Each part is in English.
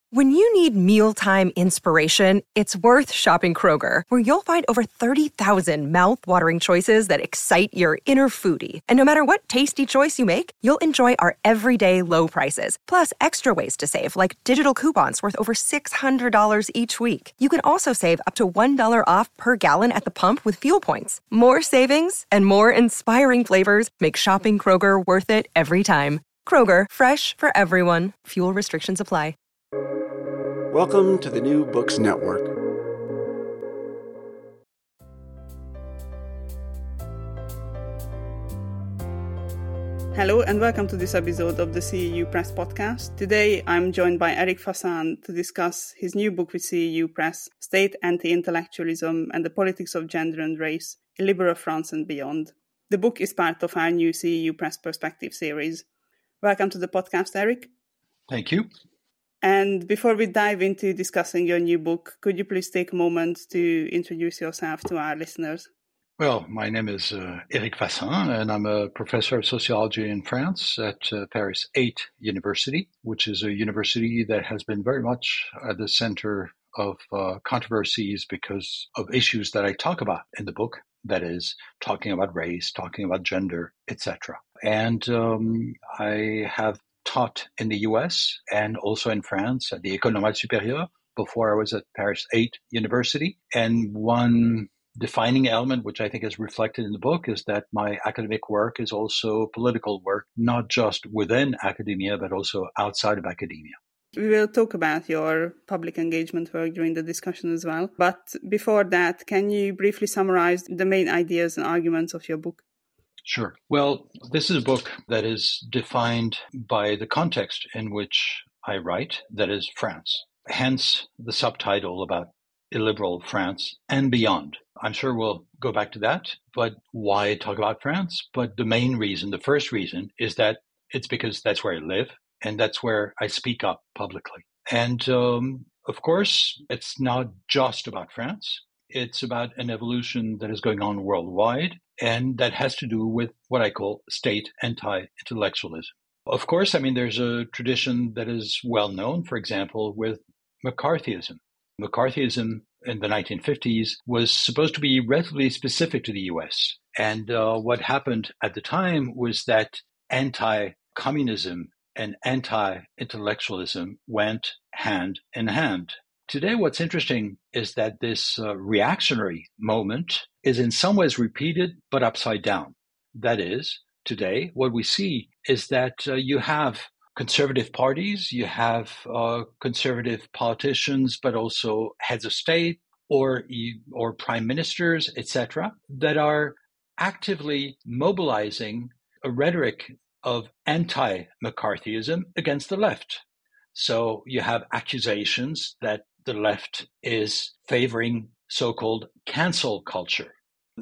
When you need mealtime inspiration, it's worth shopping Kroger, where you'll find over 30,000 mouth-watering choices that excite your inner foodie. And no matter what tasty choice you make, you'll enjoy our everyday low prices, plus extra ways to save, like digital coupons worth over $600 each week. You can also save up to $1 off per gallon at the pump with fuel points. More savings and more inspiring flavors make shopping Kroger worth it every time. Kroger, fresh for everyone. Fuel restrictions apply. Welcome to the New Books Network. Hello and welcome to this episode of the CEU Press podcast. Today I'm joined by Eric Fassin to discuss his new book with CEU Press, State, Anti-Intellectualism and the Politics of Gender and Race, A Liberal France and Beyond. The book is part of our new CEU Press Perspective series. Welcome to the podcast, Eric. Thank you. And before we dive into discussing your new book, could you please take a moment to introduce yourself to our listeners? Well, my name is Eric Fassin, and I'm a professor of sociology in France at Paris 8 University, which is a university that has been very much at the center of controversies because of issues that I talk about in the book, that is, talking about race, talking about gender, etc. And I have taught in the US and also in France at the École Normale Supérieure before I was at Paris 8 University. And one defining element, which I think is reflected in the book, is that my academic work is also political work, not just within academia, but also outside of academia. We will talk about your public engagement work during the discussion as well. But before that, can you briefly summarize the main ideas and arguments of your book? Sure. Well, this is a book that is defined by the context in which I write, that is France. Hence the subtitle about illiberal France and beyond. I'm sure we'll go back to that, but why talk about France? But the main reason, the first reason, is that it's because that's where I live and that's where I speak up publicly. And of course, it's not just about France. It's about an evolution that is going on worldwide, and that has to do with what I call state anti-intellectualism. Of course, I mean, there's a tradition that is well known, for example, with McCarthyism. McCarthyism in the 1950s was supposed to be relatively specific to the US. And what happened at the time was that anti-communism and anti-intellectualism went hand in hand. Today, what's interesting is that this reactionary moment is in some ways repeated, but upside down. That is, today, what we see is that you have conservative parties, you have conservative politicians, but also heads of state or prime ministers, etc., that are actively mobilizing a rhetoric of anti-McCarthyism against the left. So you have accusations that the left is favoring so-called cancel culture.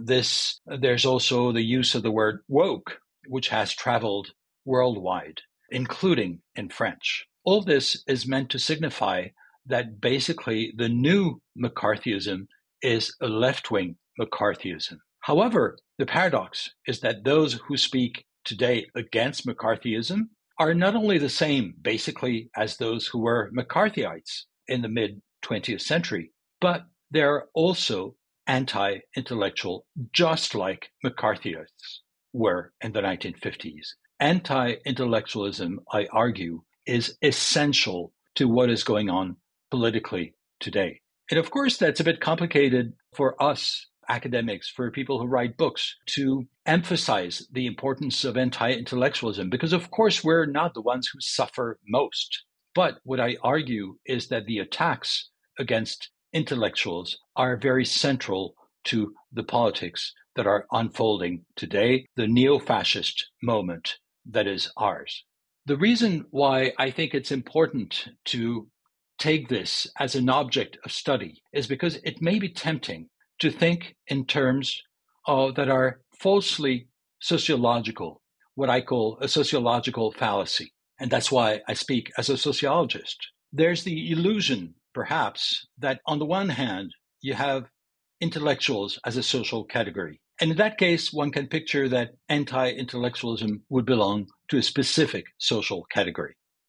There's also the use of the word woke, which has traveled worldwide, including in French. All this is meant to signify that basically the new McCarthyism is a left-wing McCarthyism. However, the paradox is that those who speak today against McCarthyism are not only the same, basically, as those who were McCarthyites in the mid-20th century, but they're also anti-intellectual, just like McCarthyites were in the 1950s. Anti-intellectualism, I argue, is essential to what is going on politically today. And of course, that's a bit complicated for us academics, for people who write books, to emphasize the importance of anti-intellectualism, because of course we're not the ones who suffer most. But what I argue is that the attacks against intellectuals are very central to the politics that are unfolding today, the neo-fascist moment that is ours. The reason why I think it's important to take this as an object of study is because it may be tempting to think in terms that are falsely sociological, what I call a sociological fallacy. And that's why I speak as a sociologist. There's the illusion, perhaps, that on the one hand, you have intellectuals as a social category. And in that case, one can picture that anti-intellectualism would belong to a specific social category.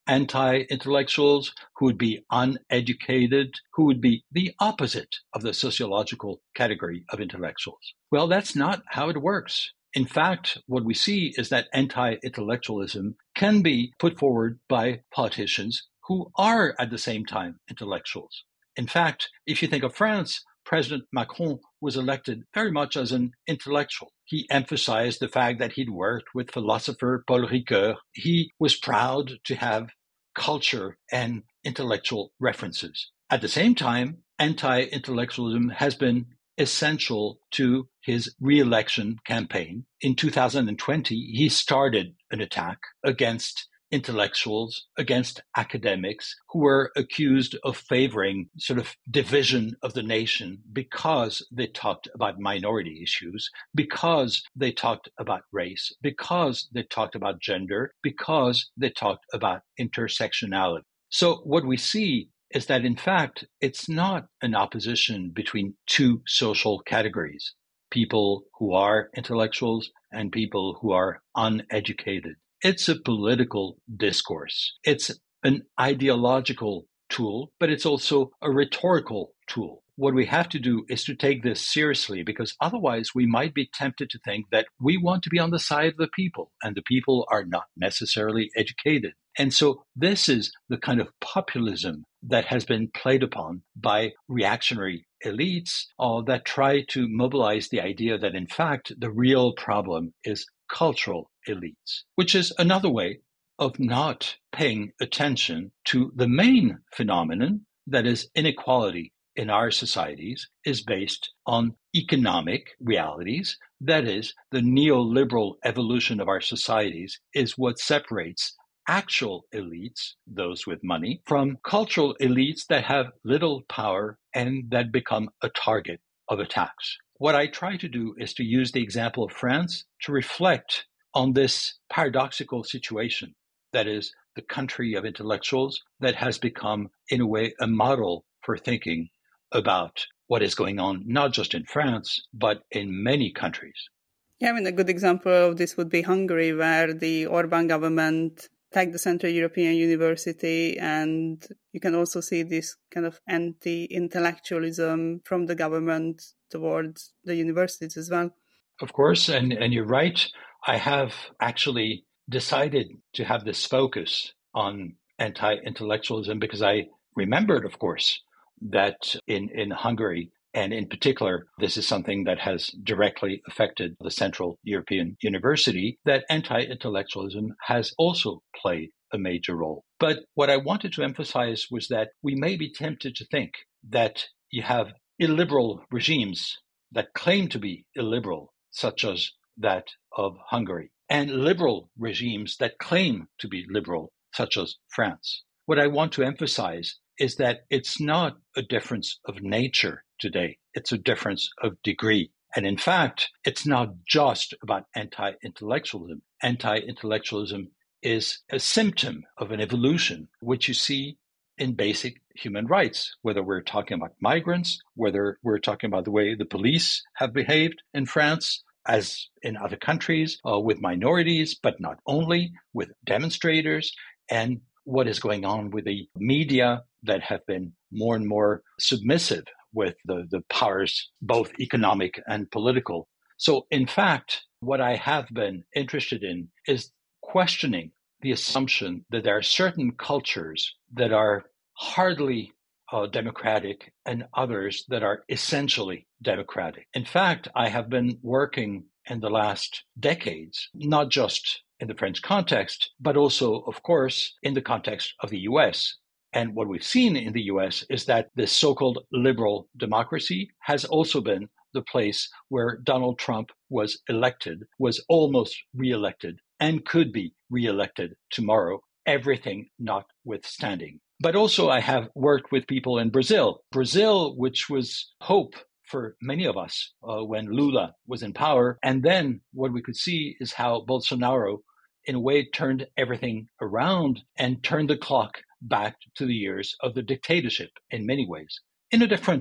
anti-intellectuals, who would be uneducated, who would be the opposite of the sociological category of intellectuals. Well, that's not how it works. In fact, what we see is that anti-intellectualism can be put forward by politicians who are at the same time intellectuals. In fact, if you think of France, President Macron was elected very much as an intellectual. He emphasized the fact that he'd worked with philosopher Paul Ricoeur. He was proud to have culture and intellectual references. At the same time, anti-intellectualism has been essential to his re-election campaign. In 2020, he started an attack against intellectuals, against academics who were accused of favoring sort of division of the nation because they talked about minority issues, because they talked about race, because they talked about gender, because they talked about intersectionality. So what we see is that, in fact, it's not an opposition between two social categories, people who are intellectuals and people who are uneducated. It's a political discourse. It's an ideological tool, but it's also a rhetorical tool. What we have to do is to take this seriously, because otherwise we might be tempted to think that we want to be on the side of the people, and the people are not necessarily educated. And so this is the kind of populism that has been played upon by reactionary elites that try to mobilize the idea that, in fact, the real problem is cultural elites, which is another way of not paying attention to the main phenomenon, that is inequality in our societies is based on economic realities. That is, the neoliberal evolution of our societies is what separates actual elites, those with money, from cultural elites that have little power and that become a target of attacks. What I try to do is to use the example of France to reflect on this paradoxical situation, that is, the country of intellectuals that has become, in a way, a model for thinking about what is going on, not just in France, but in many countries. Yeah, I mean, a good example of this would be Hungary, where the Orbán government attacked the Central European University, and you can also see this kind of anti-intellectualism from the government towards the universities as well. Of course, and you're right. I have actually decided to have this focus on anti-intellectualism because I remembered, of course, that in Hungary, and in particular, this is something that has directly affected the Central European University, that anti-intellectualism has also played a major role. But what I wanted to emphasize was that we may be tempted to think that you have illiberal regimes that claim to be illiberal, such as that of Hungary, and liberal regimes that claim to be liberal, such as France. What I want to emphasize is that it's not a difference of nature today. It's a difference of degree. And in fact, it's not just about anti-intellectualism. Anti-intellectualism is a symptom of an evolution, which you see in basic human rights, whether we're talking about migrants, whether we're talking about the way the police have behaved in France, as in other countries, with minorities, but not only, with demonstrators, and what is going on with the media that have been more and more submissive with the powers, both economic and political. So in fact, what I have been interested in is questioning the assumption that there are certain cultures that are hardly democratic and others that are essentially democratic. In fact, I have been working in the last decades, not just in the French context, but also, of course, in the context of the US. And what we've seen in the US is that this so-called liberal democracy has also been the place where Donald Trump was elected, was almost reelected, and could be reelected tomorrow, everything notwithstanding. But also I have worked with people in Brazil, which was hope for many of us when Lula was in power. And then what we could see is how Bolsonaro, in a way, turned everything around and turned the clock back to the years of the dictatorship in many ways, in a different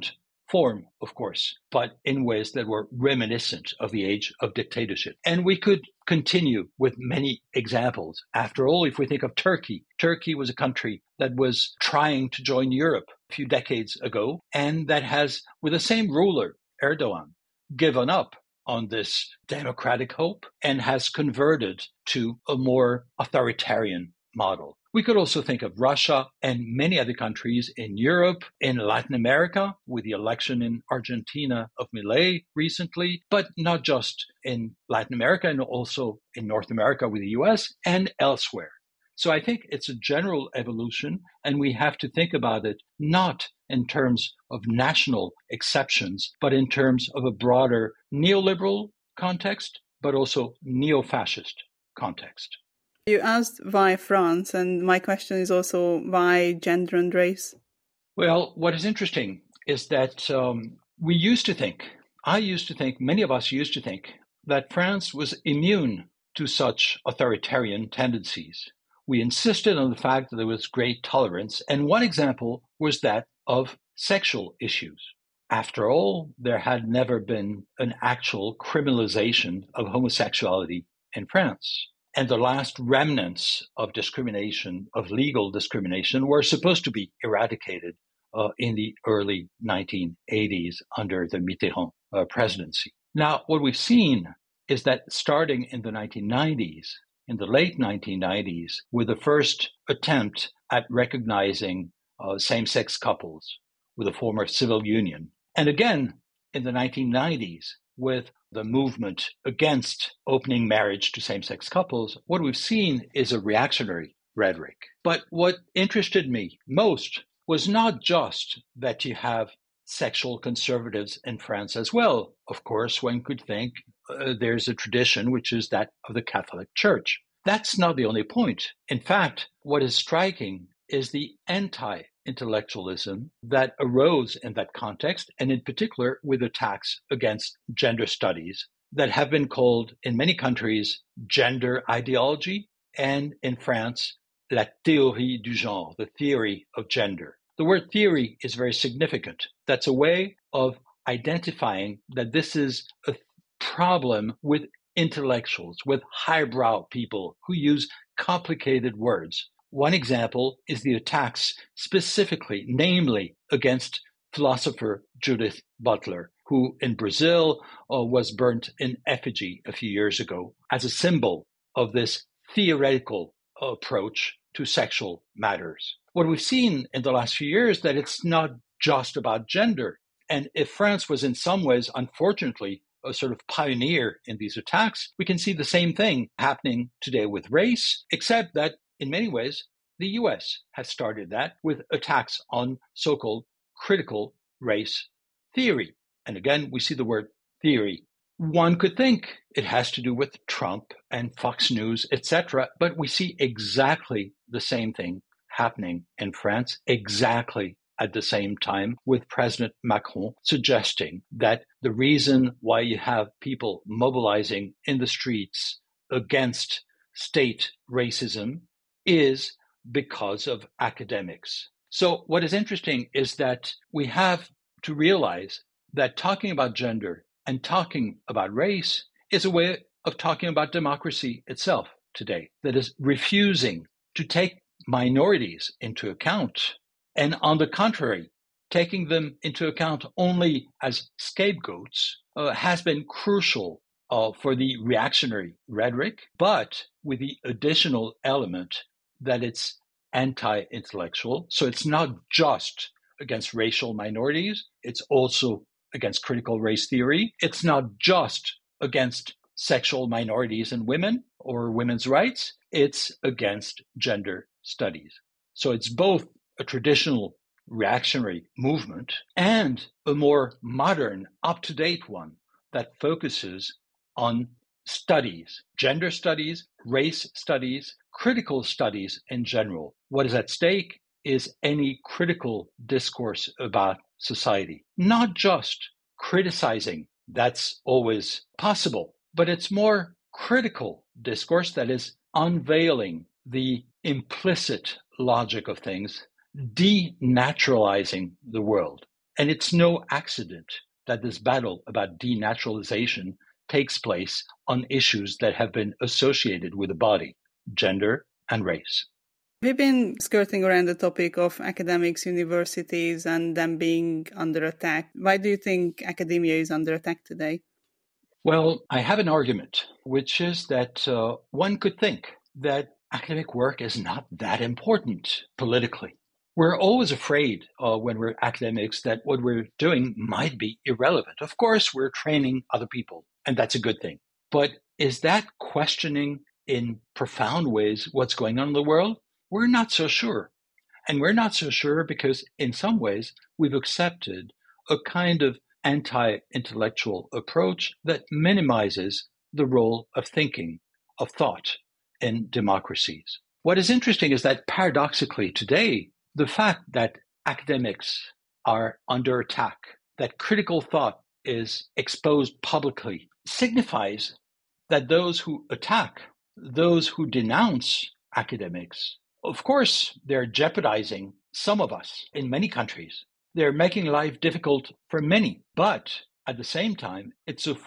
form, of course, but in ways that were reminiscent of the age of dictatorship. And we could continue with many examples. After all, if we think of Turkey, Turkey was a country that was trying to join Europe a few decades ago, and that has, with the same ruler, Erdogan, given up on this democratic hope and has converted to a more authoritarian model. We could also think of Russia and many other countries in Europe, in Latin America, with the election in Argentina of Milei recently, but not just in Latin America, and also in North America with the US and elsewhere. So I think it's a general evolution, and we have to think about it not in terms of national exceptions, but in terms of a broader neoliberal context, but also neo-fascist context. You asked why France, and my question is also why gender and race? Well, what is interesting is that many of us used to think that France was immune to such authoritarian tendencies. We insisted on the fact that there was great tolerance, and one example was that of sexual issues. After all, there had never been an actual criminalization of homosexuality in France. And the last remnants of discrimination, of legal discrimination, were supposed to be eradicated in the early 1980s under the Mitterrand presidency. Now, what we've seen is that starting in the 1990s, in the late 1990s, with the first attempt at recognizing same-sex couples with a form of civil union, and again in the 1990s with the movement against opening marriage to same-sex couples, what we've seen is a reactionary rhetoric. But what interested me most was not just that you have sexual conservatives in France as well. Of course, one could think there's a tradition, which is that of the Catholic Church. That's not the only point. In fact, what is striking is the anti-intellectualism that arose in that context, and in particular with attacks against gender studies that have been called in many countries gender ideology, and in France, la théorie du genre, the theory of gender. The word theory is very significant. That's a way of identifying that this is a problem with intellectuals, with highbrow people who use complicated words. One example is the attacks specifically, namely against philosopher Judith Butler, who in Brazil was burnt in effigy a few years ago as a symbol of this theoretical approach to sexual matters. What we've seen in the last few years is that it's not just about gender. And if France was in some ways, unfortunately, a sort of pioneer in these attacks, we can see the same thing happening today with race, except that in many ways, the US has started that with attacks on so-called critical race theory. And again, we see the word theory. One could think it has to do with Trump and Fox News, etc., but we see exactly the same thing happening in France, exactly at the same time, with President Macron suggesting that the reason why you have people mobilizing in the streets against state racism is because of academics. So what is interesting is that we have to realize that talking about gender and talking about race is a way of talking about democracy itself today, that is refusing to take minorities into account, and on the contrary, taking them into account only as scapegoats has been crucial for the reactionary rhetoric, but with the additional element that it's anti-intellectual. So it's not just against racial minorities, it's also against critical race theory. It's not just against sexual minorities and women or women's rights, it's against gender studies. So it's both a traditional reactionary movement and a more modern, up-to-date one that focuses on studies, gender studies, race studies, critical studies in general. What is at stake is any critical discourse about society, not just criticizing. That's always possible, but it's more critical discourse that is unveiling the implicit logic of things, denaturalizing the world. And it's no accident that this battle about denaturalization takes place on issues that have been associated with the body, gender, and race. We've been skirting around the topic of academics, universities, and them being under attack. Why do you think academia is under attack today? Well, I have an argument, which is that one could think that academic work is not that important politically. We're always afraid when we're academics that what we're doing might be irrelevant. Of course, we're training other people, and that's a good thing. But is that questioning in profound ways what's going on in the world? We're not so sure. And we're not so sure because in some ways we've accepted a kind of anti-intellectual approach that minimizes the role of thinking, of thought in democracies. What is interesting is that paradoxically today, the fact that academics are under attack, that critical thought is exposed publicly, signifies that those who attack, those who denounce academics, of course, they're jeopardizing some of us in many countries. They're making life difficult for many, but at the same time, it's a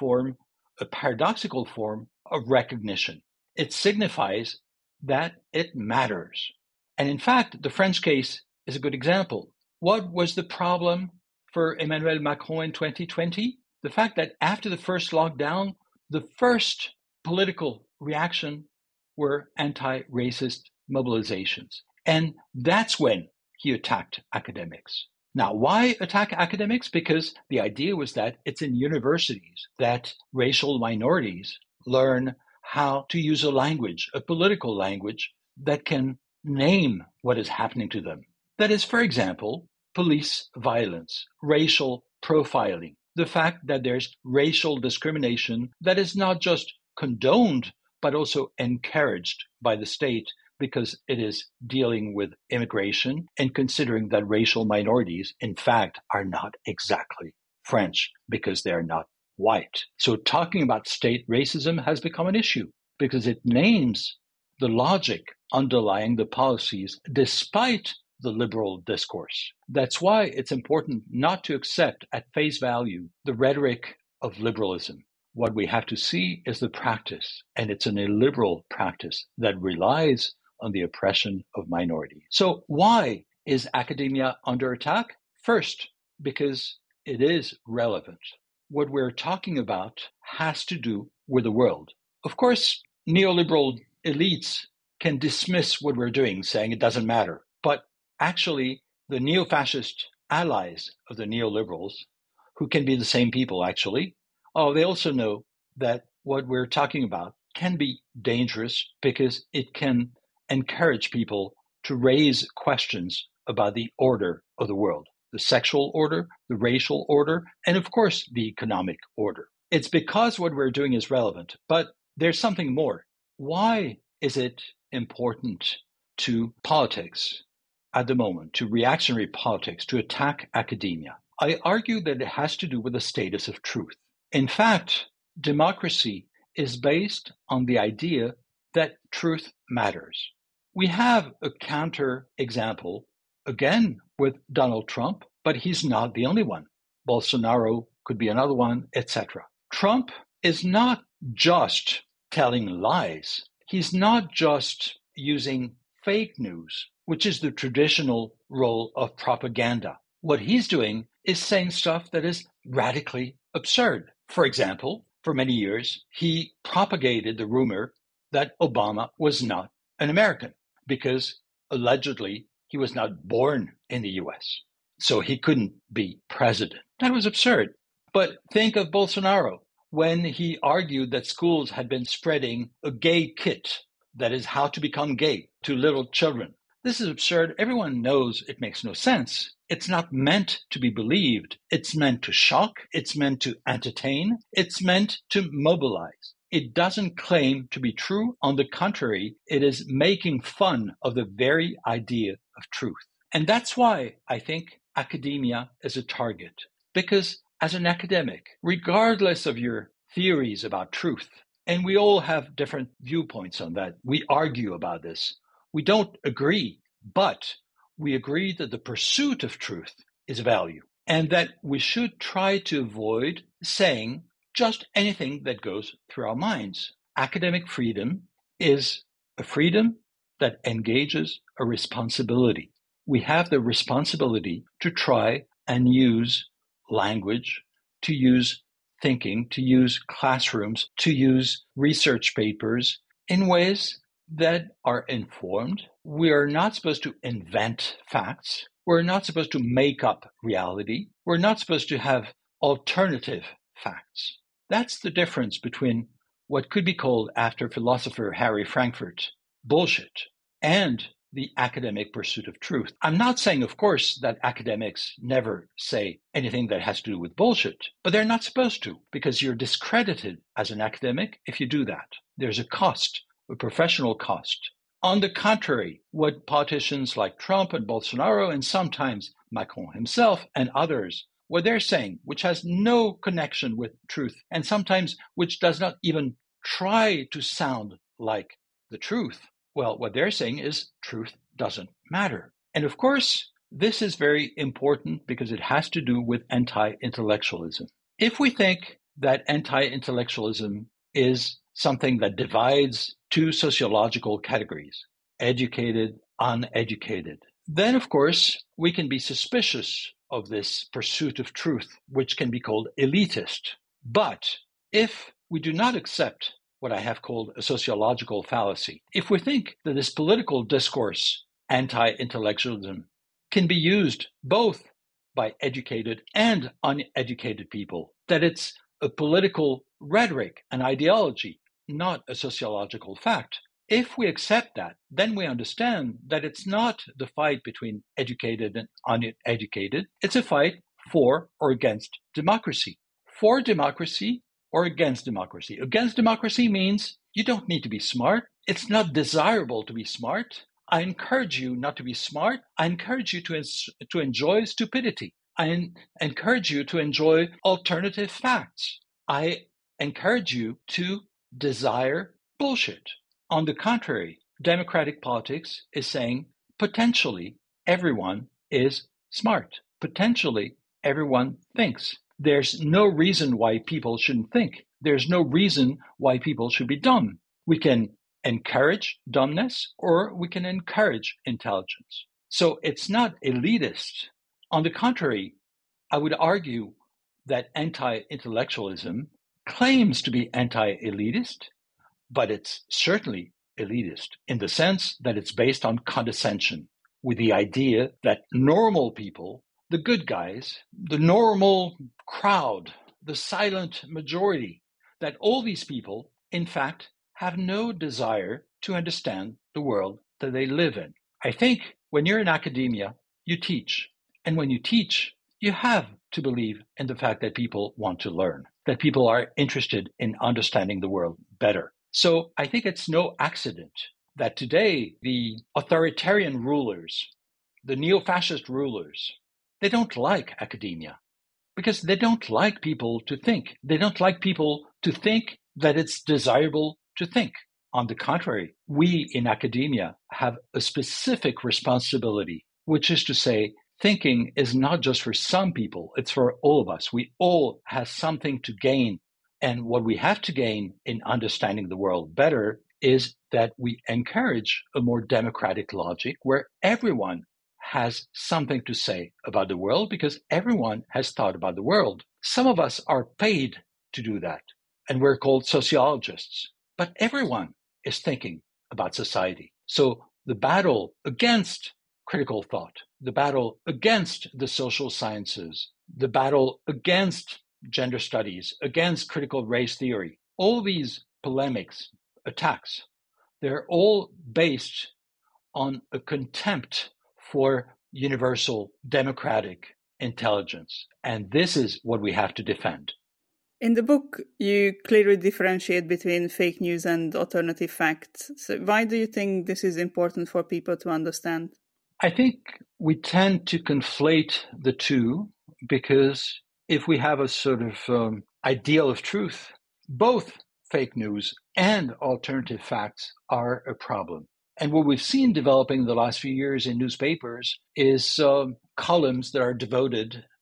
paradoxical form of recognition. It signifies that it matters. And in fact, the French case is a good example. What was the problem for Emmanuel Macron in 2020? The fact that after the first lockdown, the first political reaction were anti-racist mobilizations. And that's when he attacked academics. Now, why attack academics? Because the idea was that it's in universities that racial minorities learn how to use a language, a political language that can name what is happening to them. That is, for example, police violence, racial profiling, the fact that there's racial discrimination that is not just condoned, but also encouraged by the state because it is dealing with immigration and considering that racial minorities, in fact, are not exactly French because they're not white. So talking about state racism has become an issue because it names the logic underlying the policies despite the liberal discourse. That's why it's important not to accept at face value the rhetoric of liberalism. What we have to see is the practice, and it's an illiberal practice that relies on the oppression of minorities. So why is academia under attack? First, because it is relevant. What we're talking about has to do with the world. Of course, neoliberal elites can dismiss what we're doing, saying it doesn't matter. But actually, the neo-fascist allies of the neoliberals, who can be the same people actually, they also know that what we're talking about can be dangerous because it can encourage people to raise questions about the order of the world, the sexual order, the racial order, and of course, the economic order. It's because what we're doing is relevant, but there's something more. Why is it important to politics at the moment, to reactionary politics, to attack academia? I argue that it has to do with the status of truth. In fact, democracy is based on the idea that truth matters. We have a counter example, again, with Donald Trump, but he's not the only one. Bolsonaro could be another one, etc. Trump is not just telling lies. He's not just using fake news, which is the traditional role of propaganda. What he's doing is saying stuff that is radically absurd. For example, for many years, he propagated the rumor that Obama was not an American because allegedly he was not born in the US, so he couldn't be president. That was absurd. But think of Bolsonaro when he argued that schools had been spreading a gay kit, that is how to become gay, to little children. This is absurd. Everyone knows it makes no sense. It's not meant to be believed. It's meant to shock. It's meant to entertain. It's meant to mobilize. It doesn't claim to be true. On the contrary, it is making fun of the very idea of truth. And that's why I think academia is a target. Because as an academic, regardless of your theories about truth, and we all have different viewpoints on that, we argue about this. We don't agree, but we agree that the pursuit of truth is value. and that we should try to avoid saying just anything that goes through our minds. Academic freedom is a freedom that engages a responsibility. We have the responsibility to try and use language, to use thinking, to use classrooms, to use research papers in ways that are informed. We are not supposed to invent facts. We're not supposed to make up reality. We're not supposed to have alternative facts. That's the difference between what could be called, after philosopher Harry Frankfurt, bullshit, and the academic pursuit of truth. I'm not saying, of course, that academics never say anything that has to do with bullshit, but they're not supposed to, because you're discredited as an academic if you do that. There's a cost, a professional cost. On the contrary, what politicians like Trump and Bolsonaro, and sometimes Macron himself and others, what they're saying, which has no connection with truth, and sometimes which does not even try to sound like the truth, well, what they're saying is truth doesn't matter. And of course, this is very important because it has to do with anti-intellectualism. If we think that anti-intellectualism is something that divides two sociological categories, educated, uneducated, then of course we can be suspicious of this pursuit of truth, which can be called elitist. But if we do not accept what I have called a sociological fallacy, if we think that this political discourse, anti-intellectualism, can be used both by educated and uneducated people, that it's a political rhetoric, an ideology, not a sociological fact, if we accept that, then we understand that it's not the fight between educated and uneducated. It's a fight for or against democracy. For democracy or against democracy. Against democracy means you don't need to be smart. It's not desirable to be smart. I encourage you not to be smart. I encourage you to enjoy stupidity. I encourage you to enjoy alternative facts. I encourage you to desire bullshit. On the contrary, democratic politics is saying potentially everyone is smart. Potentially everyone thinks. There's no reason why people shouldn't think. There's no reason why people should be dumb. We can encourage dumbness or we can encourage intelligence. So it's not elitist. On the contrary, I would argue that anti-intellectualism claims to be anti-elitist, but it's certainly elitist in the sense that it's based on condescension, with the idea that normal people, the good guys, the normal crowd, the silent majority, that all these people, in fact, have no desire to understand the world that they live in. I think when you're in academia, you teach. And when you teach, you have to believe in the fact that people want to learn, that people are interested in understanding the world better. So I think it's no accident that today the authoritarian rulers, the neo-fascist rulers, they don't like academia because they don't like people to think. They don't like people to think that it's desirable to think. On the contrary, we in academia have a specific responsibility, which is to say, thinking is not just for some people, it's for all of us. We all have something to gain. And what we have to gain in understanding the world better is that we encourage a more democratic logic where everyone has something to say about the world because everyone has thought about the world. Some of us are paid to do that, and we're called sociologists, but everyone is thinking about society. So the battle against critical thought, the battle against the social sciences, the battle against gender studies, against critical race theory, all these polemics, attacks, they're all based on a contempt for universal democratic intelligence. And this is what we have to defend. In the book, you clearly differentiate between fake news and alternative facts. So why do you think this is important for people to understand? I think we tend to conflate the two because if we have a sort of ideal of truth, both fake news and alternative facts are a problem. And what we've seen developing the last few years in newspapers is columns that are devoted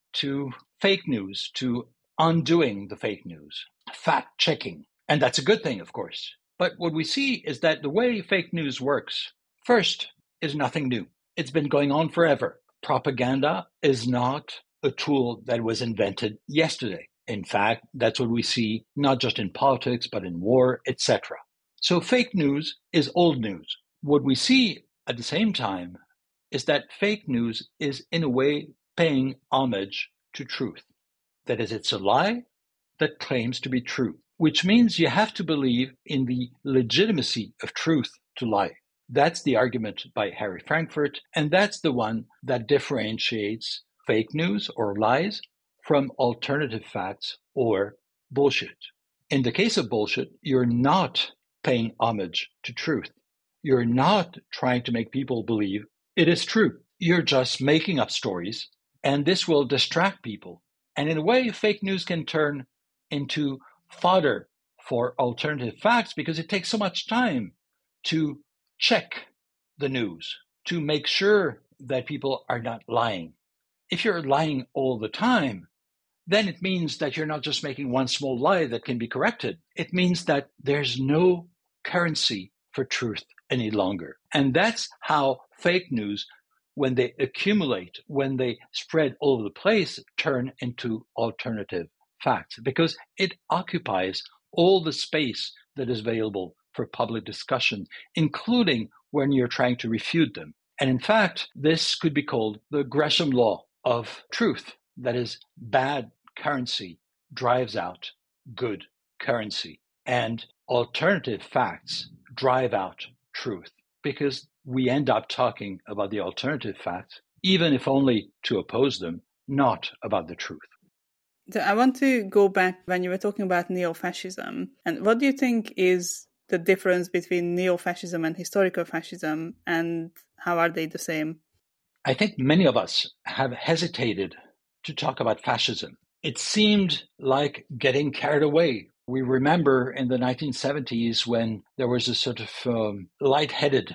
to fake news, to undoing the fake news, fact checking. And that's a good thing, of course. But what we see is that the way fake news works, first, is nothing new. It's been going on forever. Propaganda is not a tool that was invented yesterday. In fact, that's what we see not just in politics, but in war, etc. So fake news is old news. What we see at the same time is that fake news is in a way paying homage to truth. That is, it's a lie that claims to be true, which means you have to believe in the legitimacy of truth to lie. That's the argument by Harry Frankfurt, and that's the one that differentiates fake news or lies from alternative facts or bullshit. In the case of bullshit, you're not paying homage to truth. You're not trying to make people believe it is true. You're just making up stories, and this will distract people. And in a way, fake news can turn into fodder for alternative facts because it takes so much time to check the news, to make sure that people are not lying. If you're lying all the time, then it means that you're not just making one small lie that can be corrected. It means that there's no currency for truth any longer. And that's how fake news, when they accumulate, when they spread all over the place, turn into alternative facts, because it occupies all the space that is available for public discussion, including when you're trying to refute them. And in fact, this could be called the Gresham law of truth. That is, bad currency drives out good currency, and alternative facts drive out truth, because we end up talking about the alternative facts, even if only to oppose them, not about the truth. So I want to go back when you were talking about neo-fascism. And what do you think is the difference between neo-fascism and historical fascism, and how are they the same? I think many of us have hesitated to talk about fascism. It seemed like getting carried away. We remember in the 1970s when there was a sort of lightheaded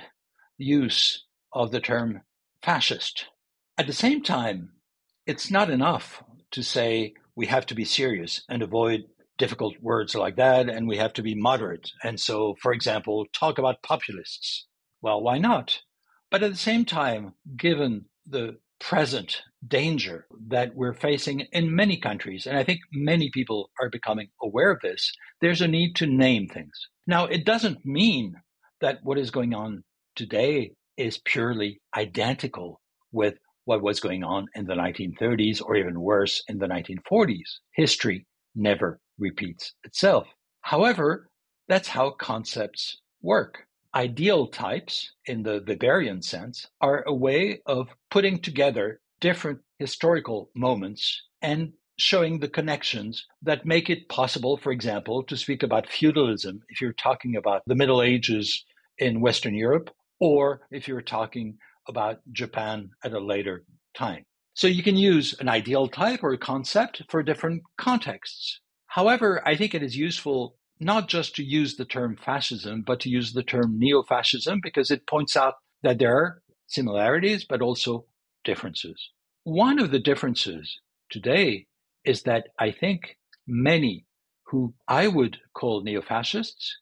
use of the term fascist. At the same time, it's not enough to say we have to be serious and avoid difficult words like that, and we have to be moderate. And so, for example, talk about populists. Well, why not? But at the same time, given the present danger that we're facing in many countries, and I think many people are becoming aware of this, there's a need to name things. Now, it doesn't mean that what is going on today is purely identical with what was going on in the 1930s, or even worse, in the 1940s. History never repeats itself. However, that's how concepts work. Ideal types, in the Weberian sense, are a way of putting together different historical moments and showing the connections that make it possible, for example, to speak about feudalism if you're talking about the Middle Ages in Western Europe, or if you're talking about Japan at a later time. So you can use an ideal type or a concept for different contexts. However, I think it is useful not just to use the term fascism, but to use the term neo-fascism, because it points out that there are similarities, but also differences. One of the differences today is that I think many who I would call neo-fascists,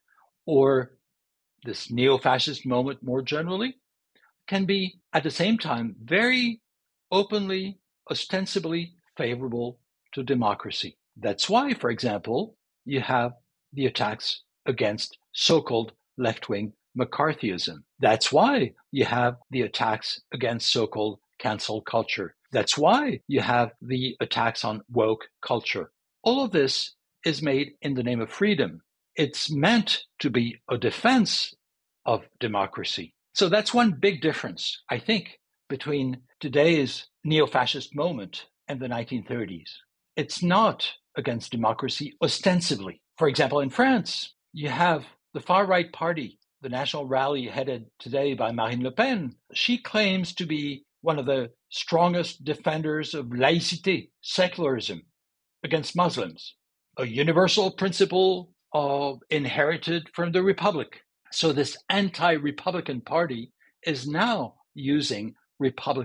or this neo-fascist moment more generally, can be at the same time very openly, ostensibly favorable to democracy. That's why, for example, you have the attacks against so-called left-wing McCarthyism. That's why you have the attacks against so-called cancel culture. That's why you have the attacks on woke culture. All of this is made in the name of freedom. It's meant to be a defense of democracy. So that's one big difference, I think, between today's neo-fascist moment and the 1930s. It's not against democracy ostensibly. For example, in France, you have the far-right party, the National Rally headed today by Marine Le Pen. She claims to be one of the strongest defenders of laïcité, secularism, against Muslims, a universal principle inherited from the Republic. So this anti-Republican party is now using Republican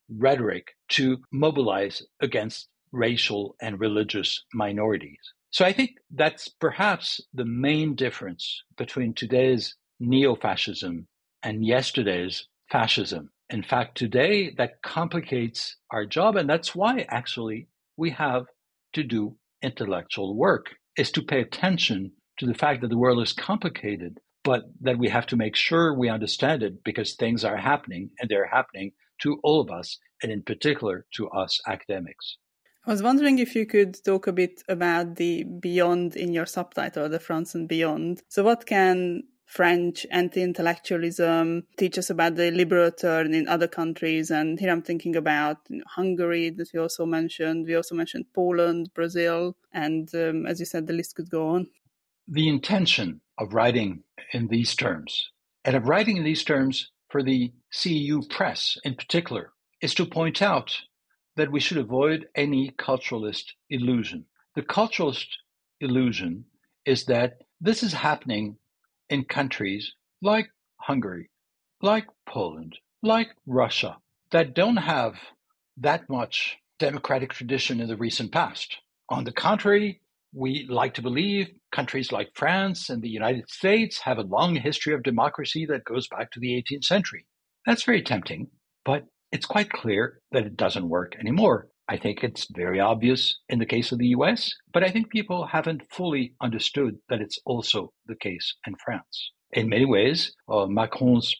rhetoric to mobilize against racial and religious minorities. So I think that's perhaps the main difference between today's neo-fascism and yesterday's fascism. In fact, today that complicates our job, and that's why actually we have to do intellectual work, is to pay attention to the fact that the world is complicated, but that we have to make sure we understand it because things are happening, and they're happening to all of us, and in particular to us academics. I was wondering if you could talk a bit about the beyond in your subtitle, the France and beyond. So what can French anti-intellectualism teach us about the liberal turn in other countries? And here I'm thinking about Hungary that we also mentioned. We also mentioned Poland, Brazil, and as you said, the list could go on. The intention of writing in these terms, and of writing in these terms for the CEU press in particular, is to point out that we should avoid any culturalist illusion. The culturalist illusion is that this is happening in countries like Hungary, like Poland, like Russia, that don't have that much democratic tradition in the recent past. On the contrary, we like to believe countries like France and the United States have a long history of democracy that goes back to the 18th century. That's very tempting, but it's quite clear that it doesn't work anymore. I think it's very obvious in the case of the US, but I think people haven't fully understood that it's also the case in France. In many ways, Macron's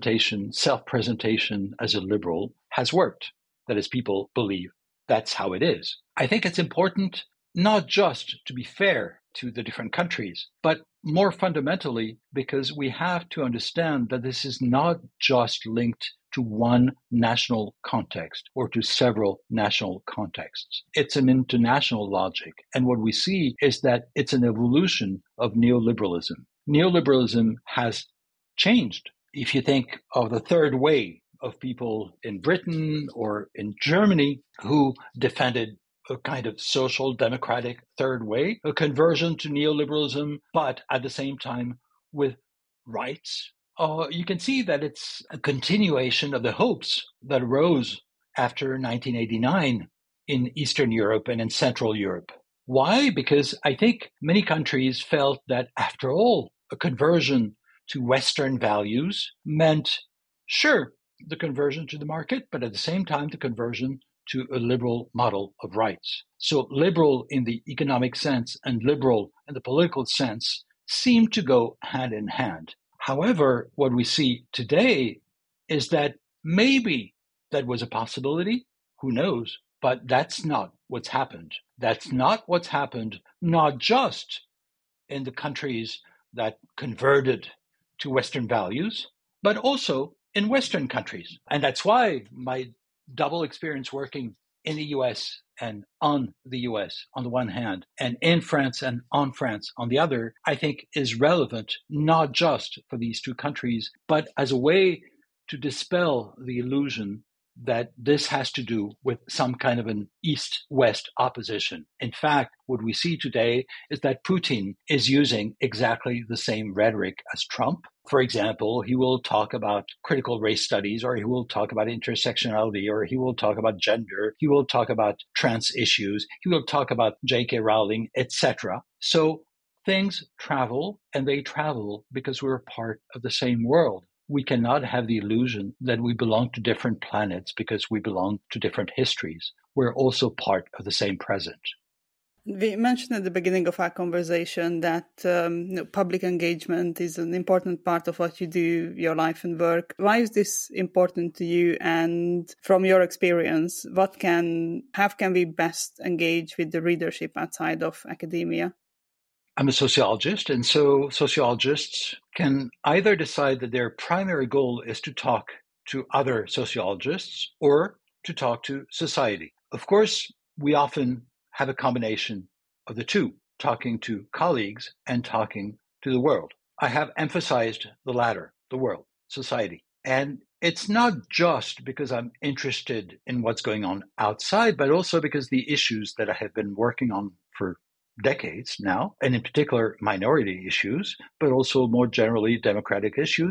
self-presentation as a liberal has worked. That is, people believe that's how it is. I think it's important not just to be fair to the different countries, but more fundamentally because we have to understand that this is not just linked to one national context or to several national contexts. It's an international logic. And what we see is that it's an evolution of neoliberalism. Neoliberalism has changed. If you think of the third way of people in Britain or in Germany who defended a kind of social democratic third way, a conversion to neoliberalism, but at the same time with rights, you can see that it's a continuation of the hopes that arose after 1989 in Eastern Europe and in Central Europe. Why? Because I think many countries felt that, after all, a conversion to Western values meant, sure, the conversion to the market, but at the same time, the conversion to a liberal model of rights. So liberal in the economic sense and liberal in the political sense seem to go hand in hand. However, what we see today is that maybe that was a possibility, who knows, but that's not what's happened. That's not what's happened, not just in the countries that converted to Western values, but also in Western countries. And that's why my double experience working in the US and on the US on the one hand, and in France and on France on the other, I think is relevant not just for these two countries, but as a way to dispel the illusion that this has to do with some kind of an East-West opposition. In fact, what we see today is that Putin is using exactly the same rhetoric as Trump. For example, he will talk about critical race studies, or he will talk about intersectionality, or he will talk about gender, he will talk about trans issues, he will talk about J.K. Rowling, etc. So things travel, and they travel because we're part of the same world. We cannot have the illusion that we belong to different planets because we belong to different histories. We're also part of the same present. We mentioned at the beginning of our conversation that public engagement is an important part of what you do, your life and work. Why is this important to you? And from your experience, how can we best engage with the readership outside of academia? I'm a sociologist, and so sociologists can either decide that their primary goal is to talk to other sociologists or to talk to society. Of course, we often have a combination of the two, talking to colleagues and talking to the world. I have emphasized the latter, the world, society. And it's not just because I'm interested in what's going on outside, but also because the issues that I have been working on for decades now, and in particular minority issues, but also more generally democratic issues,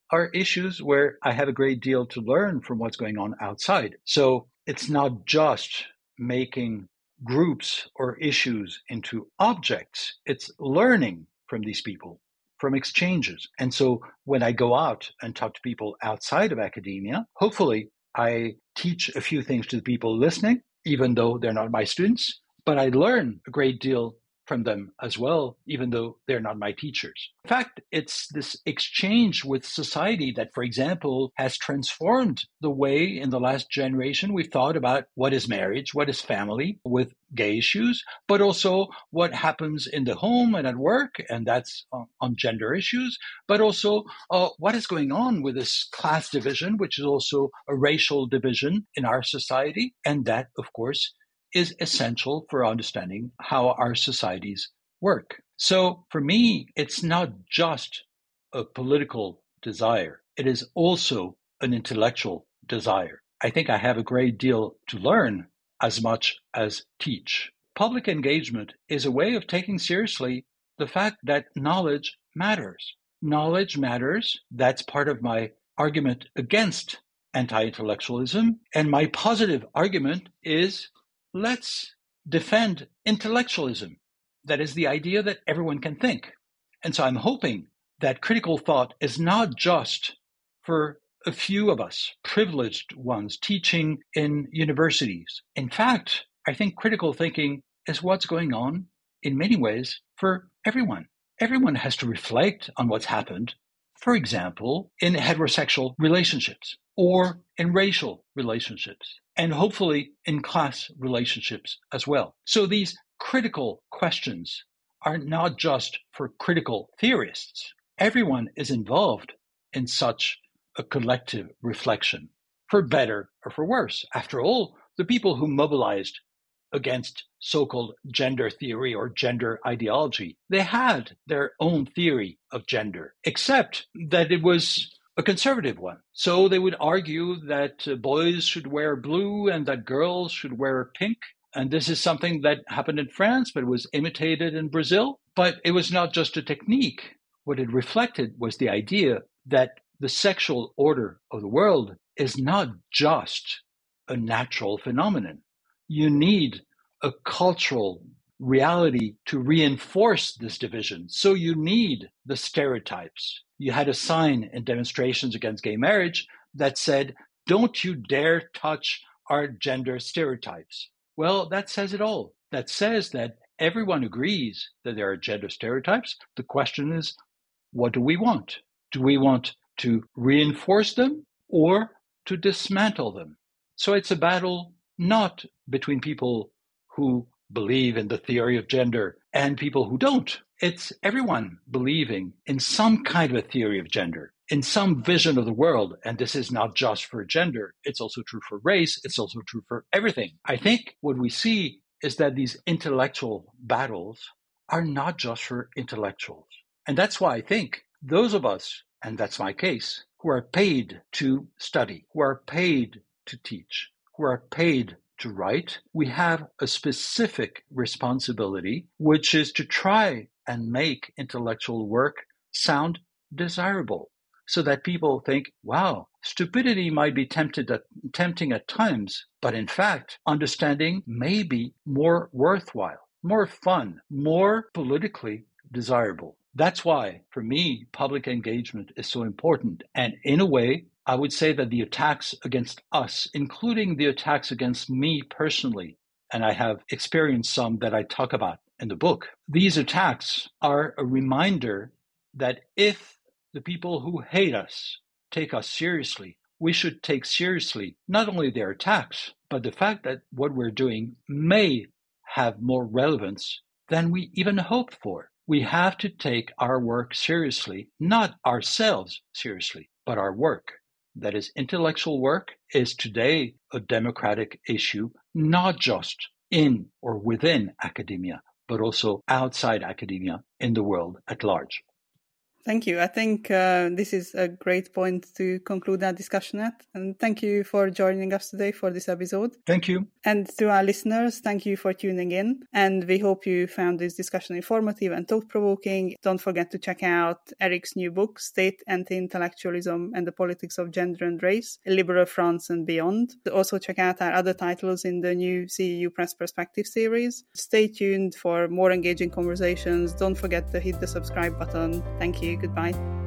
are issues where I have a great deal to learn from what's going on outside. So it's not just making groups or issues into objects. It's learning from these people, from exchanges. And so when I go out and talk to people outside of academia, hopefully I teach a few things to the people listening, even though they're not my students, but I learn a great deal from them as well, even though they're not my teachers. In fact, it's this exchange with society that, for example, has transformed the way in the last generation we've thought about what is marriage, what is family with gay issues, but also what happens in the home and at work, and that's on gender issues, but also what is going on with this class division, which is also a racial division in our society, and that, of course, is essential for understanding how our societies work. So for me, it's not just a political desire. It is also an intellectual desire. I think I have a great deal to learn as much as teach. Public engagement is a way of taking seriously the fact that knowledge matters. Knowledge matters. That's part of my argument against anti-intellectualism. And my positive argument is, let's defend intellectualism. That is the idea that everyone can think. And so I'm hoping that critical thought is not just for a few of us, privileged ones, teaching in universities. In fact, I think critical thinking is what's going on in many ways for everyone. Everyone has to reflect on what's happened, for example, in heterosexual relationships or in racial relationships, and hopefully in class relationships as well. So these critical questions are not just for critical theorists. Everyone is involved in such a collective reflection, for better or for worse. After all, the people who mobilized against so-called gender theory or gender ideology, they had their own theory of gender, except that it was a conservative one. So they would argue that boys should wear blue and that girls should wear pink. And this is something that happened in France, but it was imitated in Brazil. But it was not just a technique. What it reflected was the idea that the sexual order of the world is not just a natural phenomenon. You need a cultural reality to reinforce this division. So you need the stereotypes. You had a sign in demonstrations against gay marriage that said, "Don't you dare touch our gender stereotypes." Well, that says it all. That says that everyone agrees that there are gender stereotypes. The question is, what do we want? Do we want to reinforce them or to dismantle them? So it's a battle not between people who believe in the theory of gender and people who don't. It's everyone believing in some kind of a theory of gender, in some vision of the world. And this is not just for gender. It's also true for race. It's also true for everything. I think what we see is that these intellectual battles are not just for intellectuals. And that's why I think those of us, and that's my case, who are paid to study, who are paid to teach, who are paid to write, we have a specific responsibility, which is to try and make intellectual work sound desirable so that people think, wow, stupidity might be tempting at times, but in fact, understanding may be more worthwhile, more fun, more politically desirable. That's why, for me, public engagement is so important. And in a way, I would say that the attacks against us, including the attacks against me personally, and I have experienced some that I talk about in the book, these attacks are a reminder that if the people who hate us take us seriously, we should take seriously not only their attacks, but the fact that what we're doing may have more relevance than we even hoped for. We have to take our work seriously, not ourselves seriously, but our work. That is, intellectual work is today a democratic issue, not just in or within academia, but also outside academia in the world at large. Thank you. I think this is a great point to conclude our discussion at. And thank you for joining us today for this episode. Thank you. And to our listeners, thank you for tuning in. And we hope you found this discussion informative and thought-provoking. Don't forget to check out Eric's new book, State, Anti-Intellectualism and the Politics of Gender and Race, Liberal France and Beyond. Also check out our other titles in the new CEU Press Perspective series. Stay tuned for more engaging conversations. Don't forget to hit the subscribe button. Thank you. Goodbye.